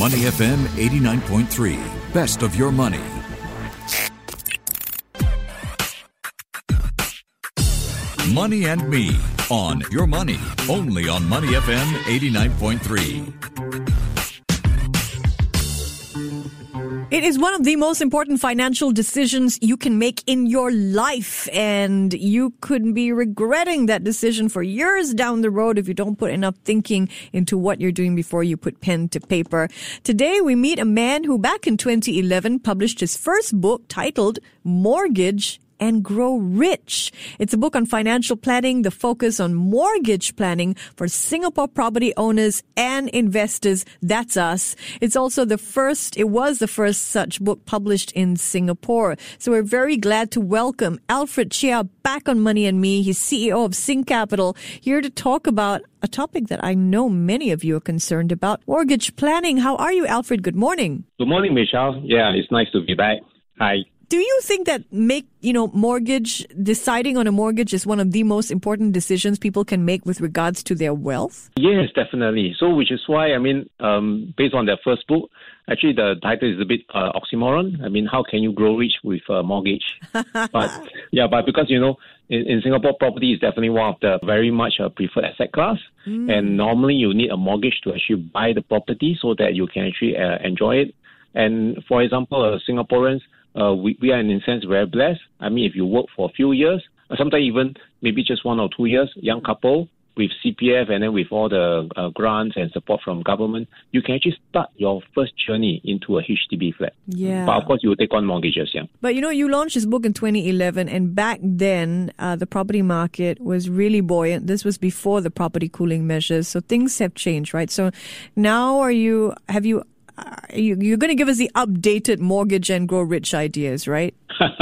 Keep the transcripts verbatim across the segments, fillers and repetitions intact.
Money F M eighty-nine point three. Best of your money. Money and Me on Your Money, only on Money F M eighty-nine point three. It is one of the most important financial decisions you can make in your life, and you could be regretting that decision for years down the road if you don't put enough thinking into what you're doing before you put pen to paper. Today, we meet a man who back in twenty eleven published his first book titled Mortgage and Grow Rich. It's a book on financial planning, the focus on mortgage planning for Singapore property owners and investors. That's us. It's also the first, it was the first such book published in Singapore. So we're very glad to welcome Alfred Chia back on Money and Me. He's C E O of Sing Capital, here to talk about a topic that I know many of you are concerned about, mortgage planning. How are you, Alfred? Good morning. Good morning, Michelle. Yeah, it's nice to be back. Hi. Do you think that make, you know, mortgage, deciding on a mortgage is one of the most important decisions people can make with regards to their wealth? Yes, definitely. So, which is why, I mean, um, based on their first book, actually the title is a bit uh, oxymoron. I mean, how can you grow rich with a mortgage? But, yeah, but because, you know, in, in Singapore, property is definitely one of the very much uh, preferred asset class. Mm. And normally you need a mortgage to actually buy the property so that you can actually uh, enjoy it. And for example, uh, Singaporeans, Uh, we, we are in a sense very blessed. I mean, if you work for a few years, or sometimes even maybe just one or two years, young couple with C P F and then with all the uh, grants and support from government, you can actually start your first journey into a H D B flat. Yeah. But of course, you will take on mortgages, yeah. But you know, you launched this book in twenty eleven, and back then, uh, the property market was really buoyant. This was before the property cooling measures, so things have changed, right? So now, are you? Have you? Uh, you, you're going to give us the updated mortgage and grow rich ideas, right?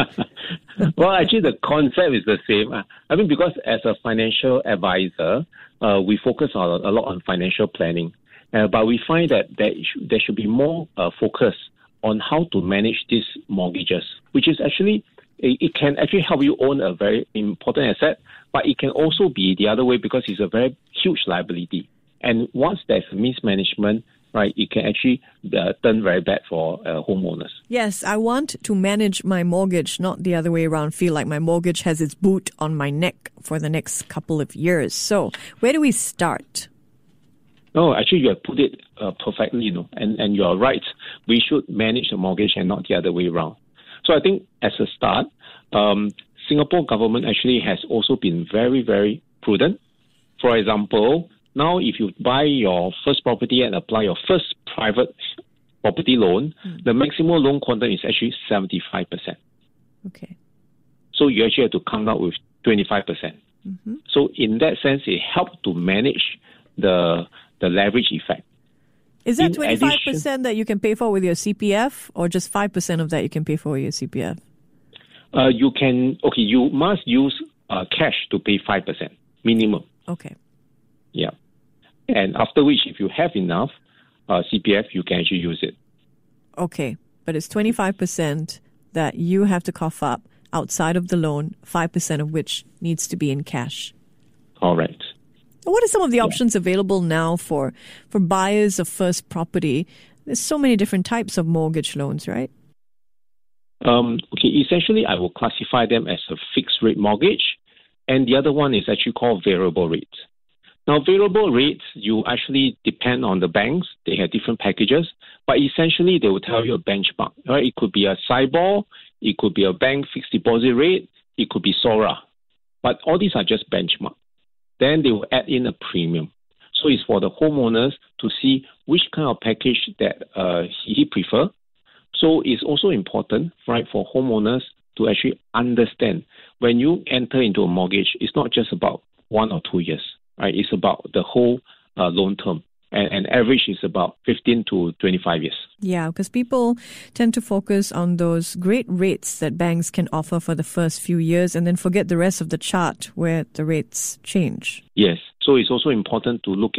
Well, actually, the concept is the same. I mean, because as a financial advisor, uh, we focus on a lot on financial planning. Uh, but we find that there, sh- there should be more uh, focus on how to manage these mortgages, which is actually, it, it can actually help you own a very important asset, but it can also be the other way because it's a very huge liability. And once there's mismanagement, right, it can actually uh, turn very bad for uh, homeowners. Yes, I want to manage my mortgage, not the other way around, feel like my mortgage has its boot on my neck for the next couple of years. So where do we start? No, actually, you have put it uh, perfectly, you know, and, and you're right. We should manage the mortgage and not the other way around. So I think as a start, um, Singapore government actually has also been very, very prudent. For example, now, if you buy your first property and apply your first private property loan, mm. the maximum loan quantum is actually seventy-five percent. Okay. So you actually have to come out with twenty-five percent. Mm-hmm. So in that sense, it helps to manage the the leverage effect. Is that in twenty-five percent addition, that you can pay for with your C P F, or just five percent of that you can pay for with your C P F? Uh, you can, okay, you must use uh, cash to pay five percent minimum. Okay. Yeah. And after which, if you have enough uh, C P F, you can actually use it. Okay. But it's twenty-five percent that you have to cough up outside of the loan, five percent of which needs to be in cash. All right. What are some of the options yeah. available now for, for buyers of first property? There's so many different types of mortgage loans, right? Um, okay. Essentially, I will classify them as a fixed rate mortgage. And the other one is actually called variable rate. Now, variable rates, you actually depend on the banks. They have different packages, but essentially they will tell you a benchmark. Right? It could be a SIBOR, it could be a bank fixed deposit rate, it could be SORA. But all these are just benchmark. Then they will add in a premium. So it's for the homeowners to see which kind of package that uh, he prefer. So it's also important, right, for homeowners to actually understand when you enter into a mortgage, it's not just about one or two years. Right, it's about the whole uh, loan term, and, and average is about fifteen to twenty-five years. Yeah, because people tend to focus on those great rates that banks can offer for the first few years and then forget the rest of the chart where the rates change. Yes, so it's also important to look at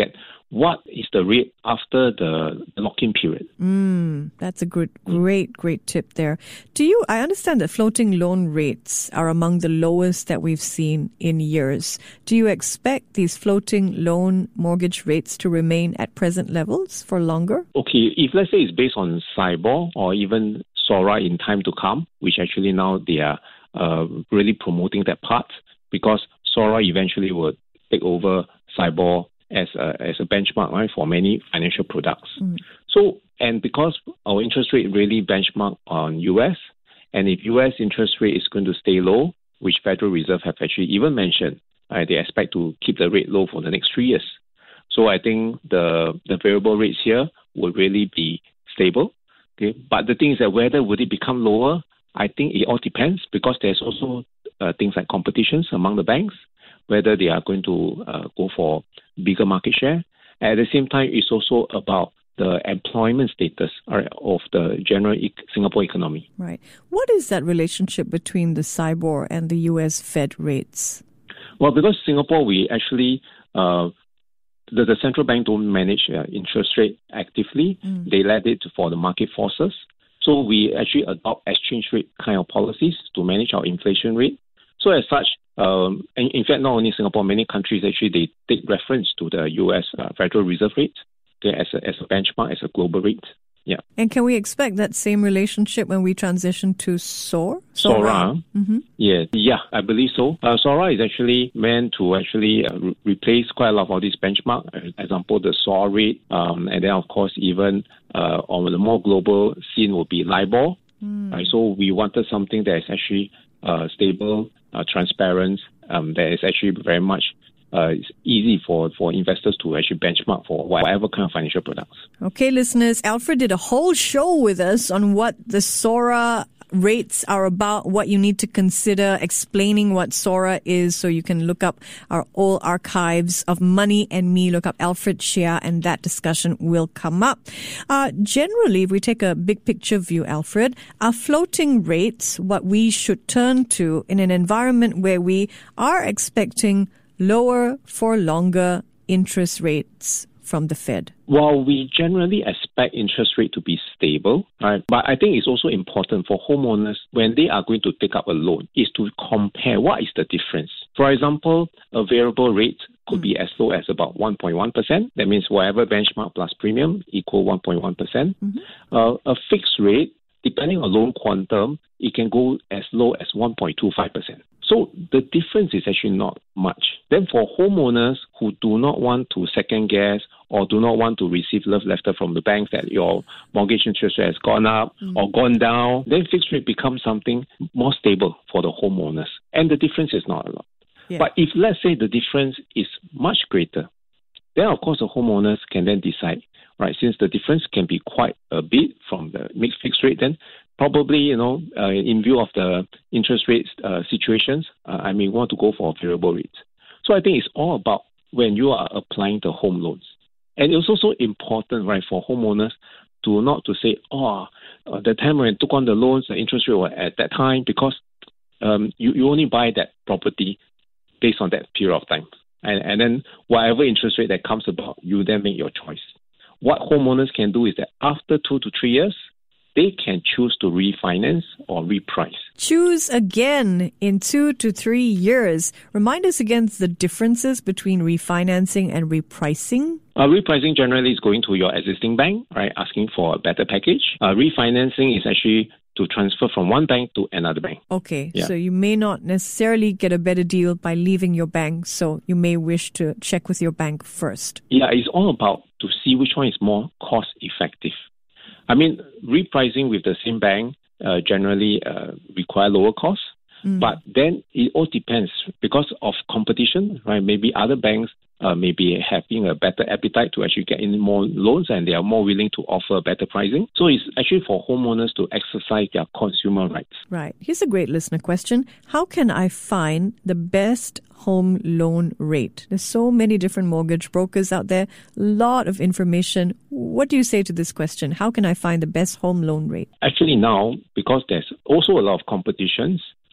what is the rate after the lock-in period. Mm, that's a good, great, great tip there. Do you, I understand that floating loan rates are among the lowest that we've seen in years. Do you expect these floating loan mortgage rates to remain at present levels for longer? Okay, if let's say it's based on SORA or even SORA in time to come, which actually now they are uh, really promoting that part, because SORA eventually will take over SORA as a, as a benchmark, right, for many financial products. Mm. So, and because our interest rate really benchmark on U S, and if U S interest rate is going to stay low, which Federal Reserve have actually even mentioned, uh, they expect to keep the rate low for the next three years. So I think the the variable rates here will really be stable. Okay, but the thing is that whether would it become lower, I think it all depends, because there's also uh, things like competitions among the banks, whether they are going to uh, go for bigger market share. At the same time, it's also about the employment status of the general e- Singapore economy. Right. What is that relationship between the SIBOR and the U S Fed rates? Well, because Singapore, we actually, uh, the, the central bank don't manage uh, interest rate actively. Mm. They let it for the market forces. So we actually adopt exchange rate kind of policies to manage our inflation rate. So as such, Um, and in fact, not only Singapore, many countries actually they take reference to the U S uh, Federal Reserve rate, okay, as a as a benchmark, as a global rate. Yeah. And can we expect that same relationship when we transition to SOR? SORA. Mm-hmm. Yeah, yeah, I believe so. Uh, SORA is actually meant to actually uh, re- replace quite a lot of these benchmark. For example, the SOR rate, um, and then of course even uh, on the more global scene will be LIBOR. Mm. Right? So we wanted something that is actually uh, stable. Uh, transparent, um, that is actually very much uh, it's easy for, for investors to actually benchmark for whatever kind of financial products. Okay, listeners, Alfred did a whole show with us on what the SORA rates are about, what you need to consider, explaining what SORA is, so you can look up our old archives of Money and Me, look up Alfred Shea, and that discussion will come up. Uh, generally, if we take a big picture view, Alfred, are floating rates what we should turn to in an environment where we are expecting lower for longer interest rates from the Fed? Well, we generally expect interest rate to be stable, right? But I think it's also important for homeowners when they are going to take up a loan is to compare what is the difference. For example, a variable rate could mm. be as low as about one point one percent. That means whatever benchmark plus premium equal one point one percent. Mm-hmm. Uh, a fixed rate, depending on loan quantum, it can go as low as one point two five percent. So the difference is actually not much. Then for homeowners who do not want to second guess or do not want to receive love letter from the bank that your mortgage interest rate has gone up mm. or gone down, then fixed rate becomes something more stable for the homeowners. And the difference is not a lot. Yeah. But if let's say the difference is much greater, then of course the homeowners can then decide, right, since the difference can be quite a bit from the mixed fixed rate, then probably, you know, uh, in view of the interest rates uh, situations, uh, I may want to go for a variable rate. So I think it's all about when you are applying the home loans. And it's also important, right, for homeowners to not to say, oh, uh, the time when I took on the loans, the interest rate was at that time, because um, you, you only buy that property based on that period of time. And, and then whatever interest rate that comes about, you then make your choice. What homeowners can do is that after two to three years, they can choose to refinance or reprice. Choose again in two to three years. Remind us again the differences between refinancing and repricing. Uh, repricing generally is going to your existing bank, right, asking for a better package. Uh, refinancing is actually to transfer from one bank to another bank. Okay, yeah. So you may not necessarily get a better deal by leaving your bank, so you may wish to check with your bank first. Yeah, it's all about to see which one is more cost effective. I mean, repricing with the same bank uh, generally uh, require lower costs, mm. but then it all depends because of competition, right? Maybe other banks uh, may be having a better appetite to actually get in more loans, and they are more willing to offer better pricing. So it's actually for homeowners to exercise their consumer rights. Right. Here's a great listener question. How can I find the best home loan rate? There's so many different mortgage brokers out there, a lot of information. What do you say to this question? How can I find the best home loan rate? Actually now, because there's also a lot of competitions,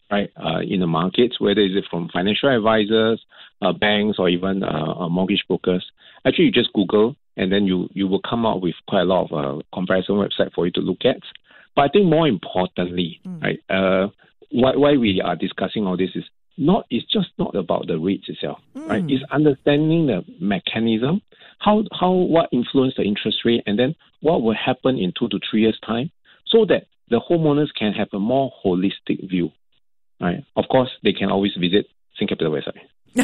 right, uh, in the markets, whether it's from financial advisors, uh, banks, or even uh, mortgage brokers. Actually, you just Google, and then you, you will come out with quite a lot of uh, comparison websites for you to look at. But I think more importantly, mm. right, uh, why, why we are discussing all this is not it's just not about the rates itself, mm. right? It's understanding the mechanism, how how what influence the interest rate, and then what will happen in two to three years' time, so that the homeowners can have a more holistic view. Right? Of course, they can always visit SingCapital website.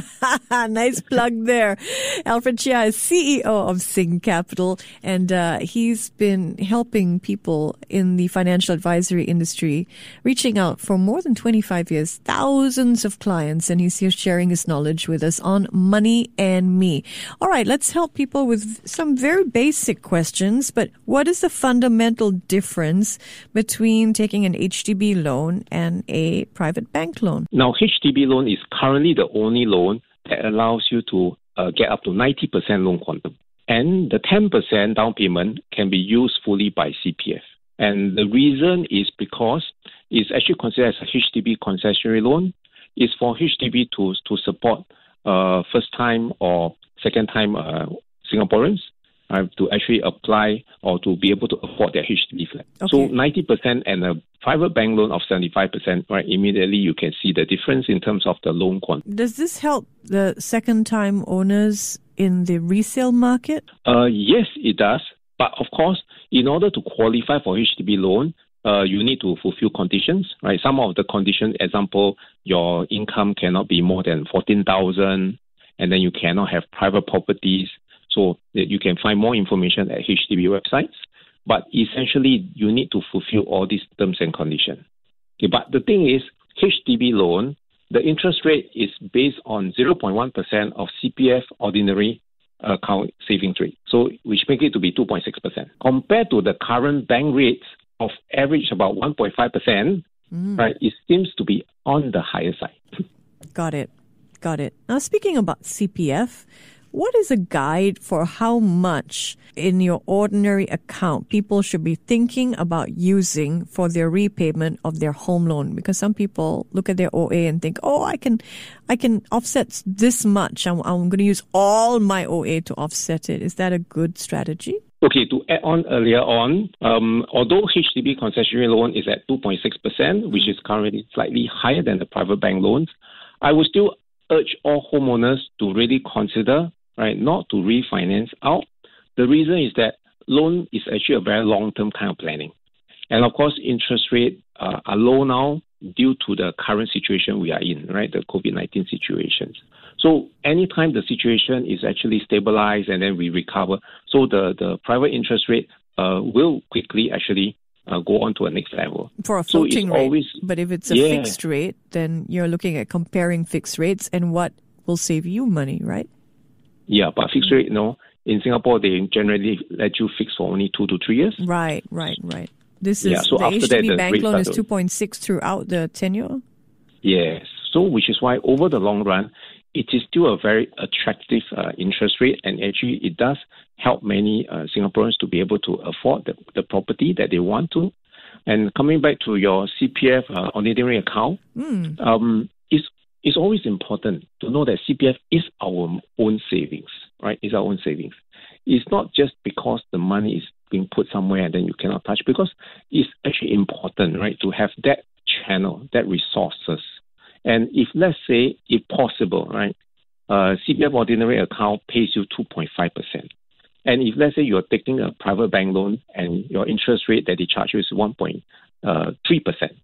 Nice plug there. Alfred Chia is C E O of SingCapital, and uh, he's been helping people in the financial advisory industry, reaching out for more than twenty-five years, thousands of clients, and he's here sharing his knowledge with us on Money and Me. All right, let's help people with some very basic questions, but what is the fundamental difference between taking an H D B loan and a private bank loan? Now, H D B loan is currently the only loan that allows you to uh, get up to ninety percent loan quantum. And the ten percent down payment can be used fully by C P F. And the reason is because it's actually considered as a H D B concessionary loan. It's for H D B to, to support uh, first-time or second-time uh, Singaporeans uh, to actually apply or to be able to afford their H D B flat. Okay. So ninety percent and a private bank loan of seventy-five percent, right, immediately you can see the difference in terms of the loan quantum. Does this help the second-time owners in the resale market? Uh, yes, it does. But of course, in order to qualify for H D B loan, uh, you need to fulfill conditions, right? Some of the conditions, example, your income cannot be more than fourteen thousand, and then you cannot have private properties. So that you can find more information at H D B websites. But essentially, you need to fulfill all these terms and conditions. Okay, but the thing is, H D B loan, the interest rate is based on zero point one percent of C P F ordinary account savings rate, so which makes it to be two point six percent. Compared to the current bank rates of average about one point five percent, mm. right, it seems to be on the higher side. Got it. Got it. Now, speaking about C P F, what is a guide for how much in your ordinary account people should be thinking about using for their repayment of their home loan? Because some people look at their O A and think, oh, I can I can offset this much. I'm, I'm going to use all my O A to offset it. Is that a good strategy? Okay, to add on earlier on, um, although H D B concessionary loan is at two point six percent, which is currently slightly higher than the private bank loans, I would still urge all homeowners to really consider, right, not to refinance out. The reason is that loan is actually a very long-term kind of planning. And of course, interest rates uh, are low now due to the current situation we are in, right, the COVID nineteen situations. So anytime the situation is actually stabilized and then we recover, so the, the private interest rate uh, will quickly actually uh, go on to a next level. For a floating so rate, always, but if it's a yeah. fixed rate, then you're looking at comparing fixed rates and what will save you money, right? Yeah, but fixed rate, no. In Singapore, they generally let you fix for only two to three years. Right, right, right. This is yeah, so the after H D B that, the bank loan is to, two point six throughout the tenure? Yes. So which is why over the long run, it is still a very attractive uh, interest rate, and actually it does help many uh, Singaporeans to be able to afford the, the property that they want to. And coming back to your C P F uh, ordinary account, mm. um, it's, it's always important to know that C P F is our own savings, right? It's our own savings. It's not just because the money is being put somewhere and then you cannot touch, because it's actually important, right, to have that channel, that resources. And if, let's say, if possible, right, uh, C P F ordinary account pays you two point five percent. And if, let's say, you're taking a private bank loan and your interest rate that they charge you is one point three percent,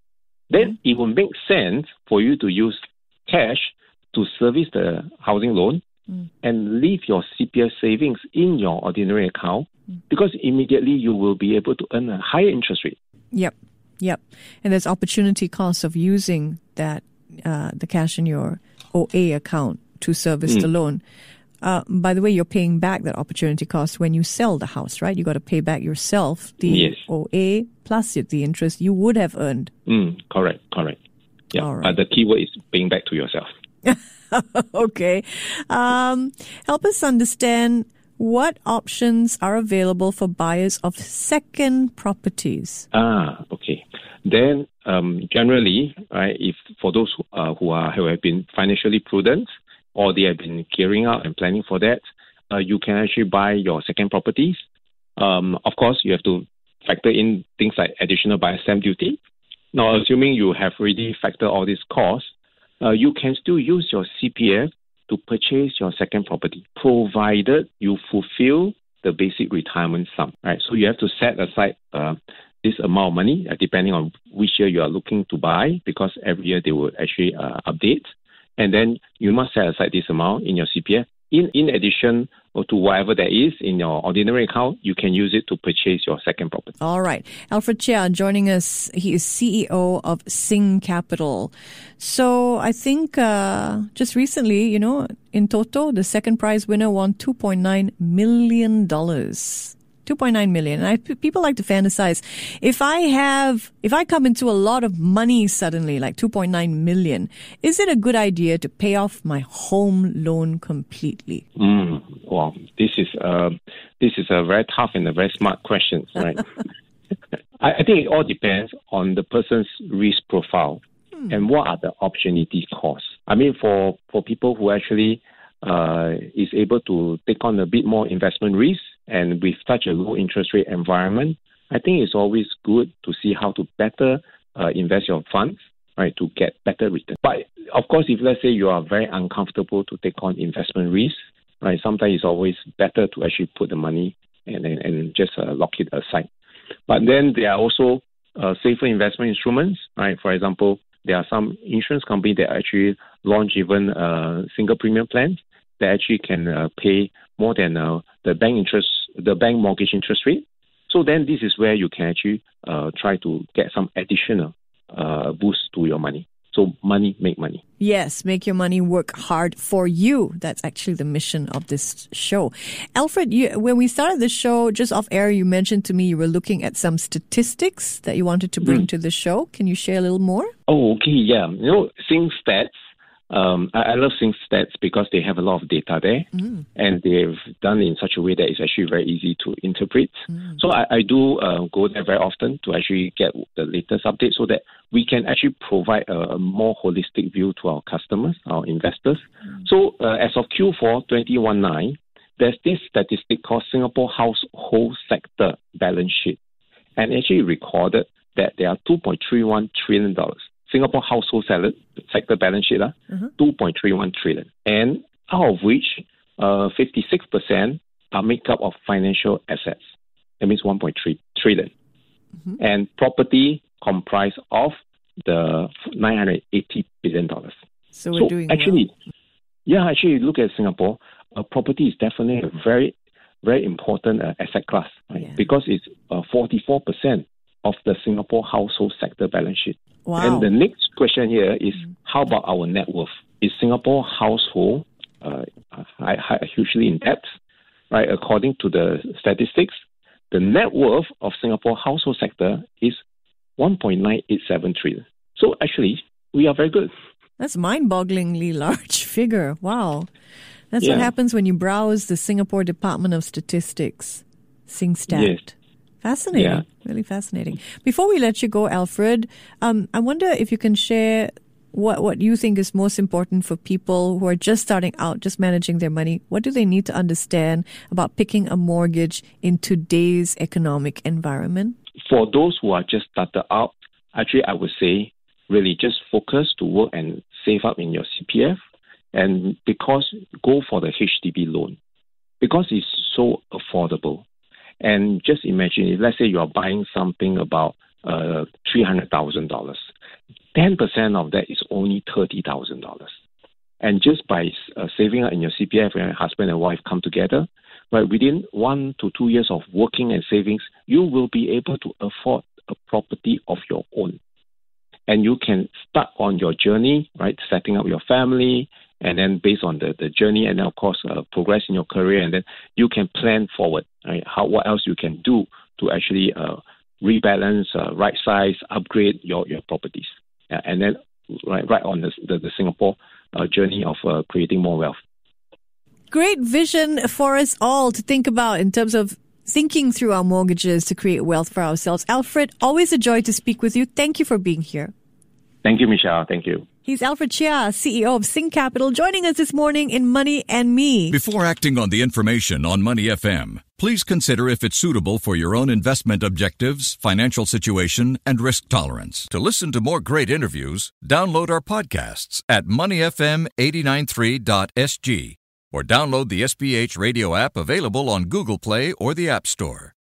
then it will make sense for you to use cash to service the housing loan mm. and leave your C P F savings in your ordinary account, mm. because immediately you will be able to earn a higher interest rate. Yep, yep. And there's opportunity cost of using that, uh, the cash in your O A account to service mm. the loan. Uh, by the way, you're paying back that opportunity cost when you sell the house, right? You got to pay back yourself the yes. O A plus the interest you would have earned. Mm, correct, correct. Yeah, All right. uh, the key word is paying back to yourself. Okay. Um, help us understand what options are available for buyers of second properties. Ah, okay. then um, generally, right, if for those who, uh, who are who have been financially prudent or they have been gearing up and planning for that, uh, you can actually buy your second properties. Um, of course, you have to factor in things like additional buyer stamp duty. Now, assuming you have already factored all these costs, uh, you can still use your C P F to purchase your second property, provided you fulfill the basic retirement sum. Right? So you have to set aside uh, this amount of money, uh, depending on which year you are looking to buy, because every year they will actually uh, update. And then you must set aside this amount in your C P F. In, in addition to whatever there is in your ordinary account, you can use it to purchase your second property. All right. Alfred Chia joining us. He is C E O of Sing Capital. So I think uh, just recently, you know, in Toto, the second prize winner won two point nine million dollars. two point nine million. And I, people like to fantasize. If I have, if I come into a lot of money suddenly, like two point nine million, is it a good idea to pay off my home loan completely? Mm, well, this is uh, this is a very tough and a very smart question, right? I, I think it all depends on the person's risk profile hmm. and what are the opportunity costs. I mean, for, for people who actually uh, is able to take on a bit more investment risk, and with such a low interest rate environment, I think it's always good to see how to better uh, invest your funds, right, to get better return. But of course, if let's say you are very uncomfortable to take on investment risk, right, sometimes it's always better to actually put the money and and, and just uh, lock it aside. But then there are also uh, safer investment instruments, right? For example, there are some insurance companies that actually launch even uh, single premium plans that actually can uh, pay more than uh, the bank interest, the bank mortgage interest rate. So then this is where you can actually uh, try to get some additional uh, boost to your money. So money make money. Yes, make your money work hard for you. That's actually the mission of this show. Alfred, you, when we started the show, just off air, you mentioned to me you were looking at some statistics that you wanted to bring mm. to the show. Can you share a little more? Oh, okay, yeah. You know, Sing Stats, Um, I, I love Sing Stats because they have a lot of data there, mm. and they've done it in such a way that it's actually very easy to interpret. Mm. So I, I do uh, go there very often to actually get the latest updates so that we can actually provide a, a more holistic view to our customers, our investors. Mm. So uh, as of Q four twenty nineteen, there's this statistic called Singapore Household Sector Balance Sheet, and actually recorded that there are two point three one trillion dollars. Singapore household sector balance sheet, uh, uh-huh. two point three one trillion, and out of which uh, fifty-six percent are made up of financial assets. That means one point three trillion. Mm-hmm. And property comprise of the nine hundred eighty billion dollars. So we're so doing actually, well. Yeah, actually, look at Singapore. Uh, property is definitely a very, very important uh, asset class, right? Yeah. Because it's uh, forty-four percent of the Singapore household sector balance sheet. Wow. And the next question here is, mm. how about our net worth? Is Singapore household uh, hugely in debt? Right? According to the statistics, the net worth of Singapore household sector is one point nine eight seven trillion. So actually, we are very good. That's mind-bogglingly large figure. Wow. That's yeah. what happens when you browse the Singapore Department of Statistics, SingStat. Yes. Fascinating. Yeah. Really fascinating. Before we let you go, Alfred, um, I wonder if you can share what, what you think is most important for people who are just starting out, just managing their money. What do they need to understand about picking a mortgage in today's economic environment? For those who are just started out, actually, I would say really just focus to work and save up in your C P F. And because go for the H D B loan, because it's so affordable. And just imagine, if let's say you are buying something about uh, three hundred thousand dollars, ten percent of that is only thirty thousand dollars. And just by uh, saving up in your C P F, when husband and wife come together, right, within one to two years of working and savings, you will be able to afford a property of your own. And you can start on your journey, right, setting up your family, and then based on the, the journey, and then of course uh, progress in your career, and then you can plan forward, right? How what else you can do to actually uh, rebalance, uh, right size, upgrade your, your properties, uh, and then right right on the the, the Singapore uh, journey of uh, creating more wealth. Great vision for us all to think about in terms of thinking through our mortgages to create wealth for ourselves. Alfred, always a joy to speak with you. Thank you for being here. Thank you, Michelle. Thank you. He's Alfred Chia, C E O of Sing Capital, joining us this morning in Money and Me. Before acting on the information on Money F M, please consider if it's suitable for your own investment objectives, financial situation, and risk tolerance. To listen to more great interviews, download our podcasts at money f m eight nine three dot s g or download the S P H radio app available on Google Play or the App Store.